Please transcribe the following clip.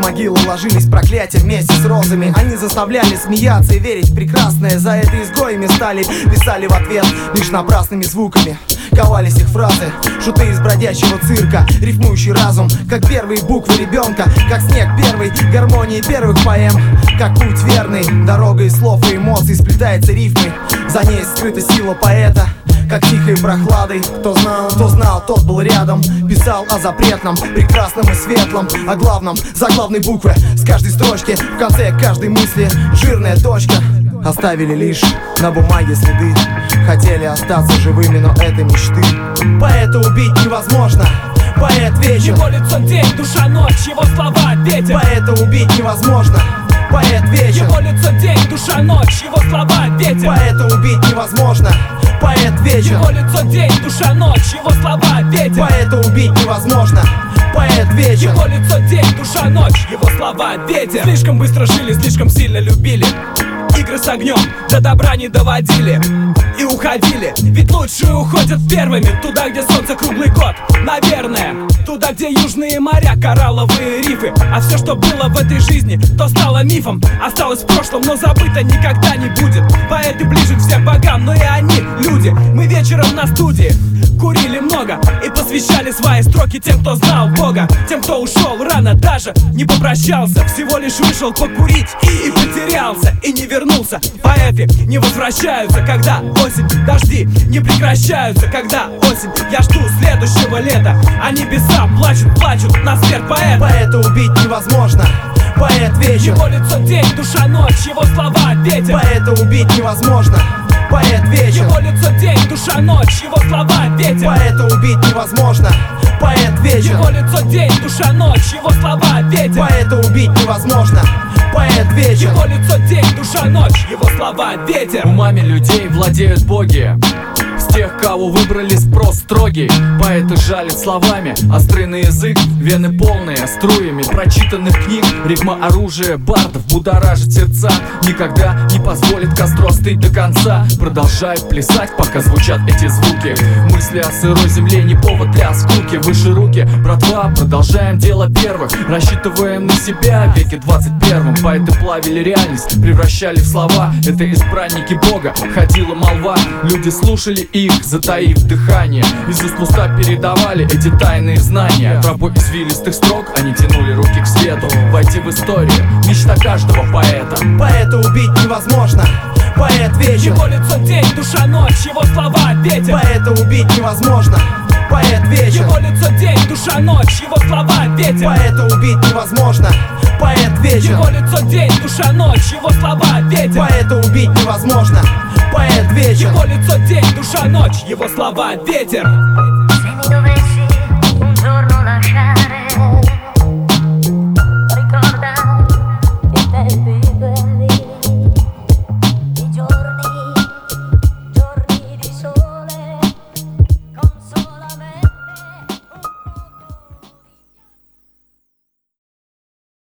могилы ложились проклятия вместе с розами. Они заставляли смеяться и верить в прекрасное. За это изгоями стали, писали в ответ лишь напрасными звуками. Ковались их фразы, шуты из бродячего цирка, рифмующий разум, как первые буквы ребенка, как снег первой гармонии первых поэм, как путь верный, дорога из слов и эмоций сплетается рифмой. За ней скрыта сила поэта, как тихой прохладой. Кто знал, тот был рядом. Писал о запретном, прекрасном и светлом, о главном, заглавной буквы с каждой строчки, в конце каждой мысли жирная точка. Оставили лишь на бумаге следы, хотели остаться живыми, но это мечты. Поэта убить невозможно, поэт вечен. Его лицо день, душа ночь, его слова ветер. Поэта убить невозможно, поэт вечен. Его лицо день, душа ночь, его слова ветер. Поэта убить невозможно, поэт вечен. Его лицо день, душа ночь, его слова ветер. Поэта убить невозможно, поэт вечен. Его лицо день, душа ночь, его слова ветер. Слишком быстро жили, слишком сильно любили. Игры с огнем до добра не доводили и уходили. Ведь лучшие уходят первыми, туда, где солнце круглый год. Наверное, туда, где южные моря, коралловые рифы. А все, что было в этой жизни, то стало мифом. Осталось в прошлом, но забыто никогда не будет. Поэты ближе к всем богам, но и они люди. Мы вечером на студии курили много и посвящали свои строки тем, кто знал Бога. Тем, кто ушел рано, даже не попрощался, всего лишь вышел покурить и потерялся, и не вернулся. Поэты не возвращаются, когда осень. Дожди не прекращаются, когда осень. Я жду следующего лета, а небеса плачут на смерть поэта. Поэта убить невозможно, поэт вечен. Его лицо день, душа ночь, его слова ветер. Поэта убить невозможно, поэт вечен. Его лицо день, душа ночь, его слова ветер. Поэта убить невозможно, поэт вечен. Его лицо день, душа ночь, его слова ветер. Поэта убить невозможно, поэт вечен. Его лицо день, душа ночь, его слова ветер. Умами людей владеют боги, с тех, кого выбрали спрос строгий. Поэты жалят словами, острый на язык, вены полные струями прочитанных книг. Рифма оружие бардов будоражит сердца, никогда не позволит костру остыть до конца. Продолжают плясать, пока звучат эти звуки. Мысли о сырой земле не повод для скуки. Выше руки, братва, продолжаем дело первых. Рассчитываем на себя в веке 21. Поэты плавили реальность, превращали в слова. Это избранники Бога, ходила молва. Люди слушали их, затаив дыхание. Из уст в уста передавали эти тайные знания. Тропой извилистых строк они тянули руки к свету. Войти в историю, мечта каждого поэта. Поэта убить невозможно, поэт вечен. Его лицо день, душа ночь, его слова ветер. Поэта убить невозможно, поэт вечен. Его лицо день, душа ночь, его слова ветер. Поэта убить невозможно, поэт вечен. Его лицо день, душа ночь, его слова ветер. Поэта убить невозможно, поэт вечен. Его лицо день, душа ночь, его слова ветер.